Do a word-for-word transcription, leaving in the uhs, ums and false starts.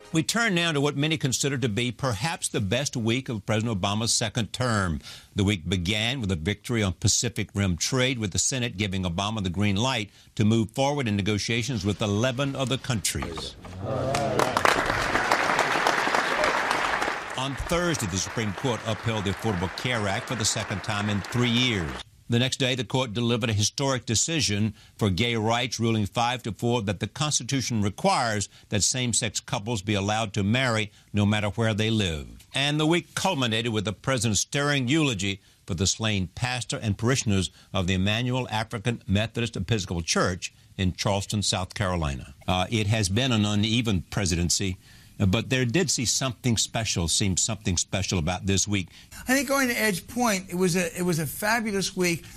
We turn now to what many consider to be perhaps the best week of President Obama's second term. The week began with a victory on Pacific Rim trade, with the Senate giving Obama the green light to move forward in negotiations with eleven other countries. On Thursday, the Supreme Court upheld the Affordable Care Act for the second time in three years. The next day, the court delivered a historic decision for gay rights, ruling five to four that the Constitution requires that same-sex couples be allowed to marry no matter where they live. And the week culminated with the president's stirring eulogy for the slain pastor and parishioners of the Emmanuel African Methodist Episcopal Church in Charleston, South Carolina. Uh, it has been an uneven presidency, but there did see something special, seemed something special about this week. I think going to Edge Point, it was a it was a fabulous week.